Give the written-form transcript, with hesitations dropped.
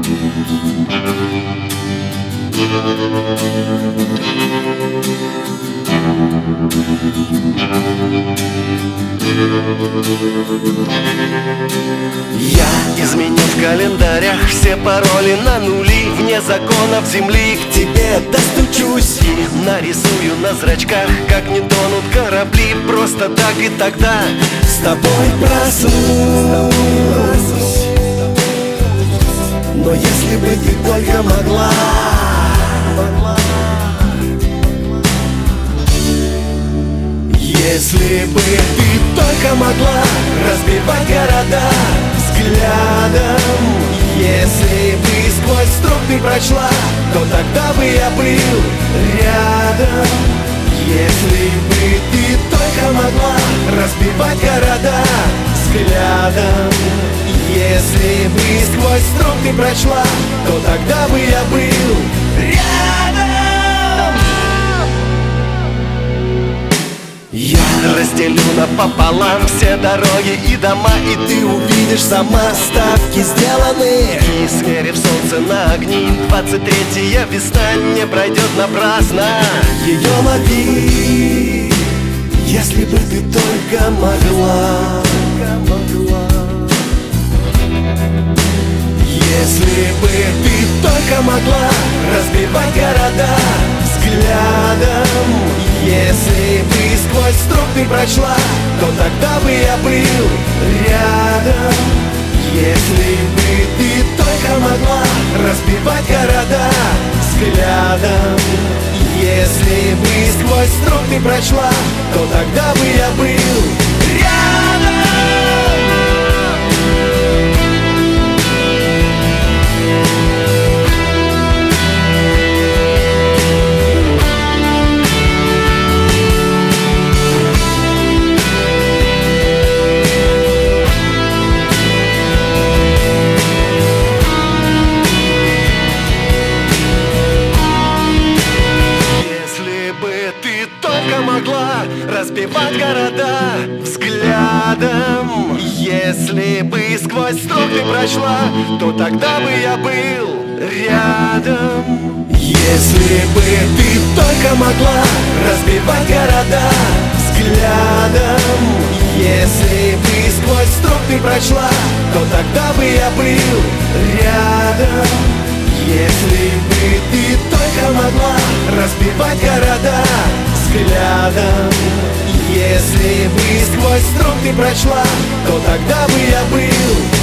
Я изменю в календарях все пароли на нули. Вне законов земли к тебе достучусь и нарисую на зрачках, как не тонут корабли. Просто так и тогда с тобой проснусь. Но если бы ты только могла, если бы ты только могла разбивать города взглядом, если бы сквозь струк ты прочла, то тогда бы я был рядом. Если бы ты только могла разбивать города взглядом, если бы сквозь струк ты прочла, то тогда бы я был рядом. Я разделю напополам все дороги и дома, и ты увидишь сама, ставки сделаны. И смерив солнце на огни, 23-я весна не пройдет напрасно. Ее лови, если бы ты только могла. Если бы ты только могла разбивать города взглядом, если бы сквозь струк ты прочла, то тогда бы я был рядом. Если бы ты только могла разбивать города взглядом, если бы сквозь струк ты прочла, то тогда бы я был рядом. Могла разбивать города взглядом, если бы сквозь струк ты прочла, то тогда бы я был рядом. Если бы ты только могла разбивать города взглядом, если бы сквозь струк ты прочла, то тогда бы я был рядом. Если бы ты только могла разбивать города взглядом, если бы сквозь струк ты прочла, то тогда бы я был